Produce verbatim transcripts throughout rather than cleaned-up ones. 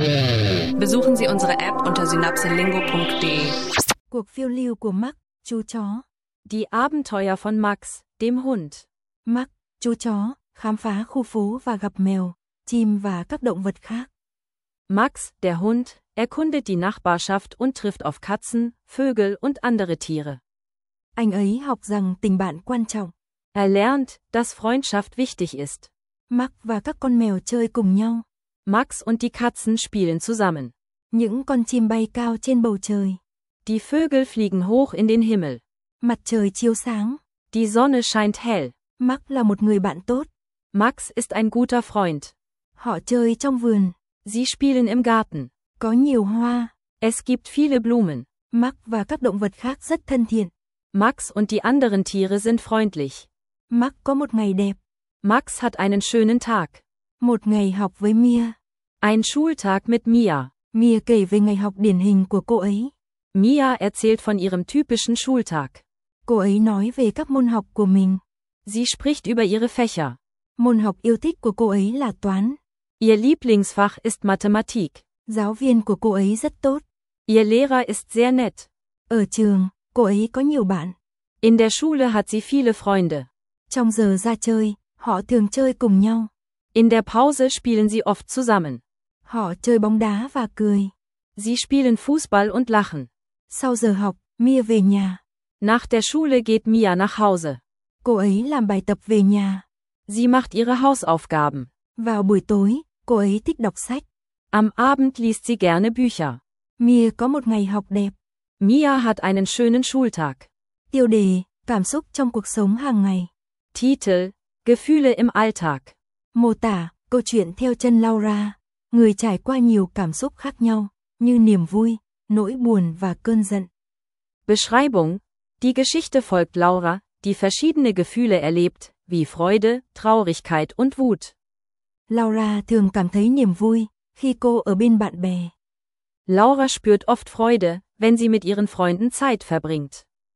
Besuchen Sie unsere App unter synapselingo punkt de. Cuộc phiêu lưu của Max, chú chó. Die Abenteuer von Max, dem Hund. Max, chú chó, khám phá khu phố và gặp mèo, chim và các động vật khác. Max, der Hund, erkundet die Nachbarschaft und trifft auf Katzen, Vögel und andere Tiere. Anh ấy học rằng tình bạn quan trọng. Er lernt, dass Freundschaft wichtig ist. Max và các con mèo chơi cùng nhau. Max und die Katzen spielen zusammen. Những con chim bay cao trên bầu trời. Die Vögel fliegen hoch in den Himmel. Mặt trời chiếu sáng. Die Sonne scheint hell. Max là một người bạn tốt. Max ist ein guter Freund. Họ chơi trong vườn. Sie spielen im Garten. Có nhiều hoa. Es gibt viele Blumen. Max và các động vật khác rất thân thiện. Max und die anderen Tiere sind freundlich. Max có một ngày đẹp. Max hat einen schönen Tag. Một ngày học với Mia. Ein Schultag mit Mia. Mia kể về ngày học điển hình của cô ấy. Mia erzählt von ihrem typischen Schultag. Cô ấy nói về các môn học của mình. Sie spricht über ihre Fächer. Môn học yêu thích của cô ấy là toán. Ihr Lieblingsfach ist Mathematik. Giáo viên của cô ấy rất tốt. Ihr Lehrer ist sehr nett. Ở trường, cô ấy có nhiều bạn. In der Schule hat sie viele Freunde. Trong giờ ra chơi, họ thường chơi cùng nhau. In der Pause spielen sie oft zusammen. Họ chơi bóng đá và cười. Sie spielen Fußball und lachen. Sau giờ học, Mia về nhà. Nach der Schule geht Mia nach Hause. Cô ấy làm bài tập về nhà. Sie macht ihre Hausaufgaben. Vào buổi tối, cô ấy thích đọc sách. Am Abend liest sie gerne Bücher. Mia có một ngày học đẹp. Mia hat einen schönen Schultag. Tiêu đề, cảm xúc trong cuộc sống hàng ngày. Titel, Gefühle im Alltag. Mô tả, câu chuyện theo chân Laura, người trải qua nhiều cảm xúc khác nhau, như niềm vui, nỗi buồn và cơn giận. Beschreibung, die Geschichte folgt Laura, die verschiedene Gefühle erlebt, wie Freude, Traurigkeit und Wut. Laura thường cảm thấy niềm vui khi cô ở bên bạn bè. Laura spürt oft Freude, wenn sie mit ihren Freunden Zeit verbringt.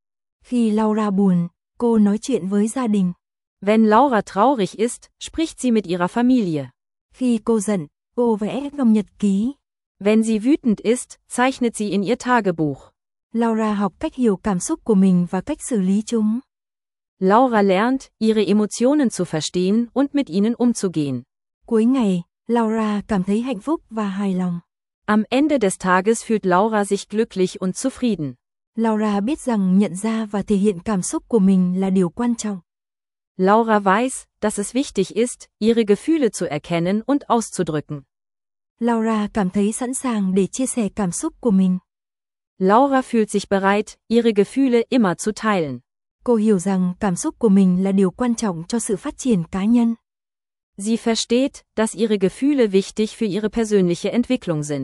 Khi Laura buồn, cô nói chuyện với gia đình. Wenn Laura traurig ist, spricht sie mit ihrer Familie. Khi cô giận, cô vẽ trong nhật ký. Wenn sie wütend ist, zeichnet sie in ihr Tagebuch. Laura học cách hiểu cảm xúc của mình và cách xử lý chúng. Laura lernt, ihre Emotionen zu verstehen und mit ihnen umzugehen. Cuối ngày, Laura cảm thấy hạnh phúc và hài lòng. Am Ende des Tages fühlt Laura sich glücklich und zufrieden. Laura biết rằng nhận ra và thể hiện cảm xúc của mình là điều quan trọng. Laura weiß, dass es wichtig ist, ihre Gefühle zu erkennen und auszudrücken. Laura cảm thấy sẵn sàng để chia sẻ cảm xúc của mình. Laura fühlt sich bereit, ihre Gefühle immer zu teilen. Cô hiểu rằng cảm xúc của mình là điều quan trọng cho sự phát triển cá nhân. Sie versteht, dass ihre Gefühle wichtig für ihre persönliche Entwicklung sind.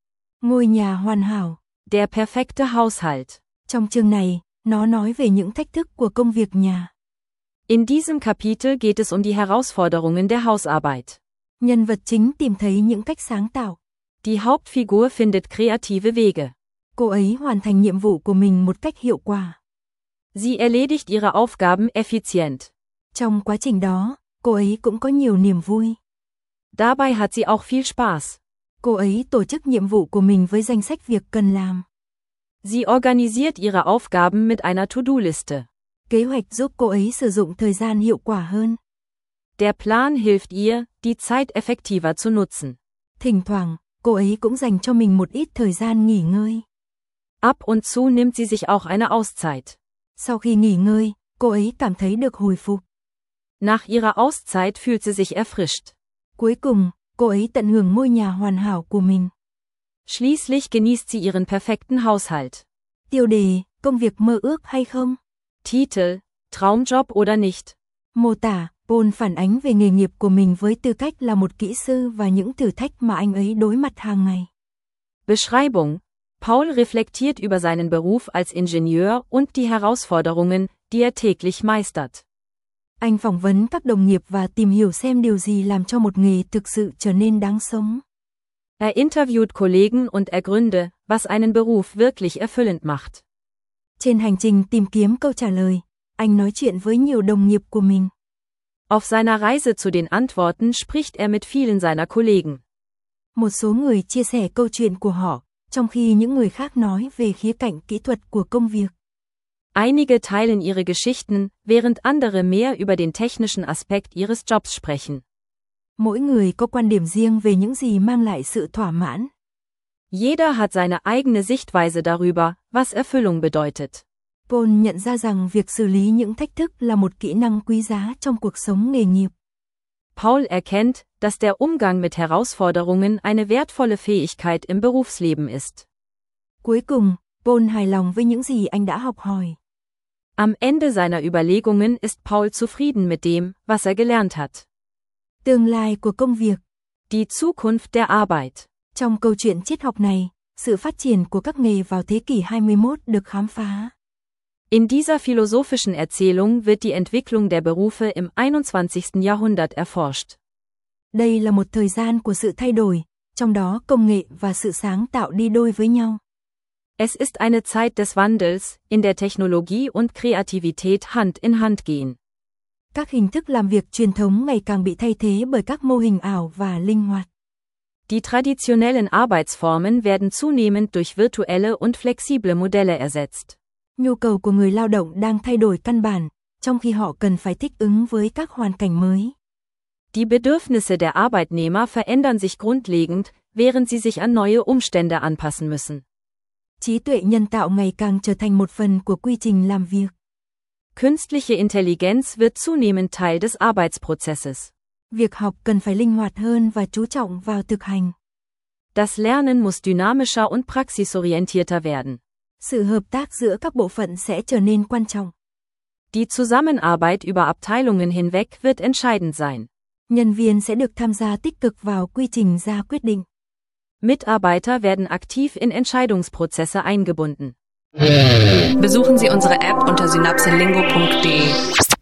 Ngôi nhà hoàn hảo. Der perfekte Haushalt. Trong chương này, nó nói về những thách thức của công việc nhà. In diesem Kapitel geht es um die Herausforderungen der Hausarbeit. Nhân vật chính tìm thấy những cách sáng tạo. Die Hauptfigur findet kreative Wege. Cô ấy hoàn thành nhiệm vụ của mình một cách hiệu quả. Sie erledigt ihre Aufgaben effizient. Trong quá trình đó, cô ấy cũng có nhiều niềm vui. Dabei hat sie auch viel Spaß. Cô ấy tổ chức nhiệm vụ của mình với danh sách việc cần làm. Sie organisiert ihre Aufgaben mit einer To-Do-Liste. Kế hoạch giúp cô ấy sử dụng thời gian hiệu quả hơn. Der Plan hilft ihr, die Zeit effektiver zu nutzen. Thỉnh thoảng, cô ấy cũng dành cho mình một ít thời gian nghỉ ngơi. Ab und zu nimmt sie sich auch eine Auszeit. Sau khi nghỉ ngơi, cô ấy cảm thấy được hồi phục. Nach ihrer Auszeit fühlt sie sich erfrischt. Cuối cùng, cô ấy tận hưởng ngôi nhà hoàn hảo của mình. Schließlich genießt sie ihren perfekten Haushalt. Tiêu đề, công việc mơ ước hay không? Titel, Traumjob oder nicht? Mô tả, Paul phản ánh về nghề nghiệp của mình với tư cách là một kỹ sư và những thử thách mà anh ấy đối mặt hàng ngày. Beschreibung, Paul reflektiert über seinen Beruf als Ingenieur und die Herausforderungen, die er täglich meistert. Anh phỏng vấn các đồng nghiệp và tìm hiểu xem điều gì làm cho một nghề thực sự trở nên đáng sống. Er interviewt Kollegen und ergründe, was einen Beruf wirklich erfüllend macht. Trên hành trình tìm kiếm câu trả lời, anh nói chuyện với nhiều đồng nghiệp của mình. Auf seiner Reise zu den Antworten spricht er mit vielen seiner Kollegen. Một số người chia sẻ câu chuyện của họ, trong khi những người khác nói về khía cạnh kỹ thuật của công việc. Einige teilen ihre Geschichten, während andere mehr über den technischen Aspekt ihres Jobs sprechen. Mỗi người có quan điểm riêng về những gì mang lại sự thỏa mãn. Jeder hat seine eigene Sichtweise darüber, was Erfüllung bedeutet. Paul nhận ra rằng việc xử lý những thách thức là một kỹ năng quý giá trong cuộc sống nghề nghiệp. Paul erkennt, dass der Umgang mit Herausforderungen eine wertvolle Fähigkeit im Berufsleben ist. Cuối cùng, Paul hài lòng với những gì anh đã học hỏi. Am Ende seiner Überlegungen ist Paul zufrieden mit dem, was er gelernt hat. Tương lai của công việc. Die Zukunft der Arbeit. Trong câu chuyện triết học này, sự phát triển của các nghề vào thế kỷ hai mươi mốt được khám phá. In dieser philosophischen Erzählung wird die Entwicklung der Berufe im einundzwanzigsten Jahrhundert erforscht. Đây là một thời gian của sự thay đổi, trong đó công nghệ và sự sáng tạo đi đôi với nhau. Es ist eine Zeit des Wandels, in der Technologie und Kreativität Hand in Hand gehen. Các hình thức làm việc truyền thống ngày càng bị thay thế bởi các mô hình ảo và linh hoạt. Die traditionellen Arbeitsformen werden zunehmend durch virtuelle und flexible Modelle ersetzt. Nhu cầu của người lao động đang thay đổi căn bản, trong khi họ cần phải thích ứng với các hoàn cảnh mới. Die Bedürfnisse der Arbeitnehmer verändern sich grundlegend, während sie sich an neue Umstände anpassen müssen. Trí tuệ nhân tạo ngày càng trở thành một phần của quy trình làm việc. Künstliche Intelligenz wird zunehmend Teil des Arbeitsprozesses. Việc học cần phải linh hoạt hơn và chú trọng vào thực hành. Das Lernen muss dynamischer und praxisorientierter werden. Sự hợp tác giữa các bộ phận sẽ trở nên quan trọng. Die Zusammenarbeit über Abteilungen hinweg wird entscheidend sein. Nhân viên sẽ được tham gia tích cực vào quy trình ra quyết định. Mitarbeiter werden aktiv in Entscheidungsprozesse eingebunden. Besuchen Sie unsere App unter synapselingo punkt de.